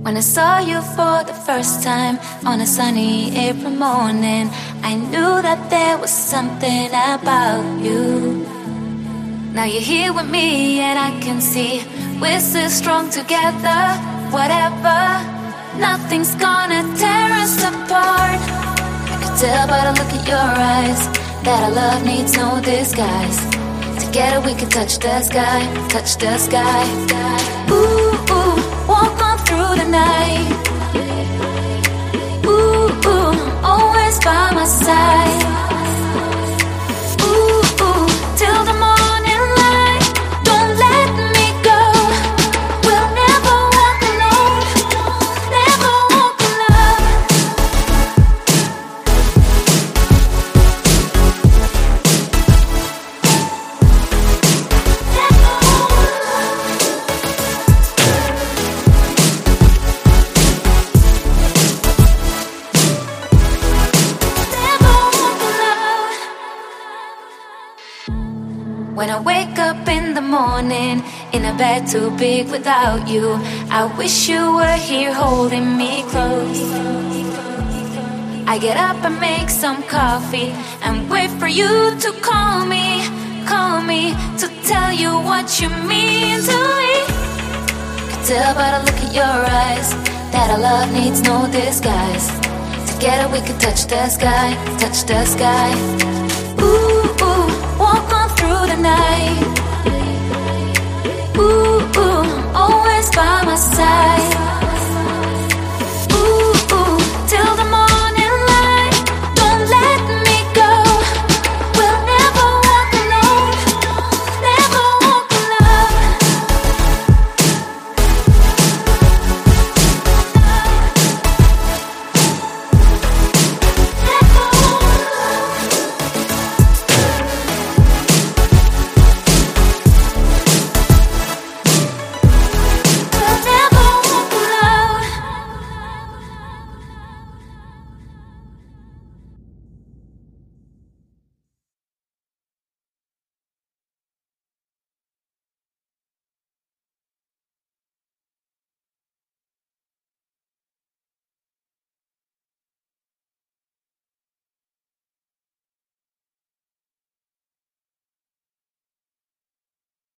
When I saw you for the first time on a sunny April morning, I knew that there was something about you. Now you're here with me and I can see we're still strong together. Whatever, nothing's gonna tear us apart. I could tell by the look in your eyes that our love needs no disguise. Together we can touch the sky, touch the sky. Ooh, ooh, walk on through the night. Ooh, ooh, always by my side. Ooh, ooh, till the morning light. Don't let me go. We'll never walk alone. Never walk alone. When I wake up in the morning, in a bed too big without you, I wish you were here holding me close. I get up and make some coffee and wait for you to call me to tell you what you mean to me. Could tell by the look in your eyes that our love needs no disguise. Together we could touch the sky, touch the sky. Ooh, ooh, walk on through the night. Ooh, ooh, always by my side.